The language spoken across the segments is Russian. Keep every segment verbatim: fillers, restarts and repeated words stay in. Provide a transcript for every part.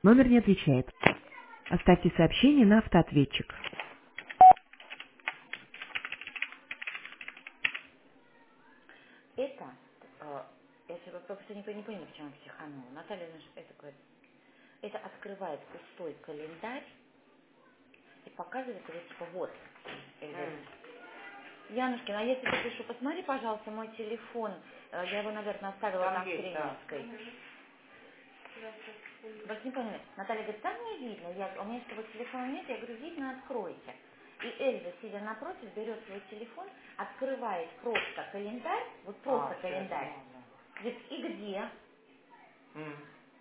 Номер не отвечает. Оставьте сообщение на автоответчик. Это, э, я сейчас просто не, не понимаю, почему я психанула. Наталья, знаешь, это говорит, это открывает пустой календарь и показывает тебе, типа, вот. Я говорю, М. Янушкина, а я тебе пишу, посмотри, пожалуйста, мой телефон. Э, Я его, наверное, оставила Там там в есть, да. тренерской. Вас не поняли. Наталья говорит, там не видно. Я, у меня с тобой телефона нет. Я говорю, видно, откройте. И Эльза, сидя напротив, берет свой телефон, открывает просто календарь, вот А, просто все, я календарь. поняла, Говорит, и где? да. М.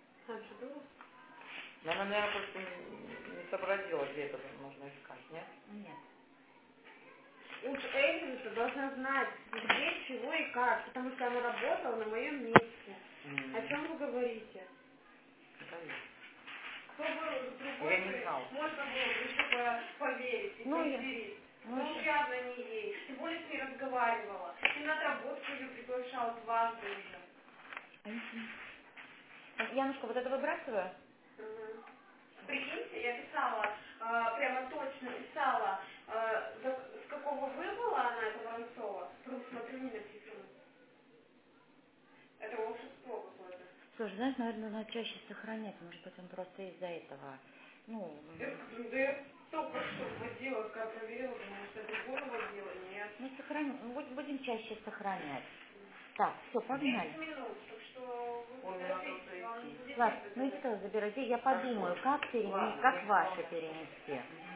Ну, она, наверное, просто не не сообразила, где это можно искать, нет? Нет. Уж Эльза должна знать, где, чего и как, потому что она работала на моем месте. М. О чем вы говорите? Конечно. Кто был другой, Я не знала. можно было бы еще по- поверить и Ну, я... проверить. Ну, Но уж я- явно не ей. Тем более с ней разговаривала. И на отработку ее приглашал дважды уже. Янушка, вот это выбрасываю? Мгм. Прикиньте, я писала, э, прямо точно писала, э, за- с какого выбыла она, это Воронцова. Потом смотрю, не написано. Это волшебство какое-то. Слушай, знаешь, наверное, надо чаще сохранять. Может быть, он просто из-за этого. Ну, Я, м, да я только что вводила, когда проверила, потому что другое вводила, нет. ну сохраним, ну, будь- будем чаще сохранять. Так, все, десять погнали. минут, так что вы Ой, мне надо поторопитесь, уже вам идти. детей Ладно, ну и забирать. что, забирайте. Я подумаю, как перенести, Ладно, я как не ваши знала. перенести.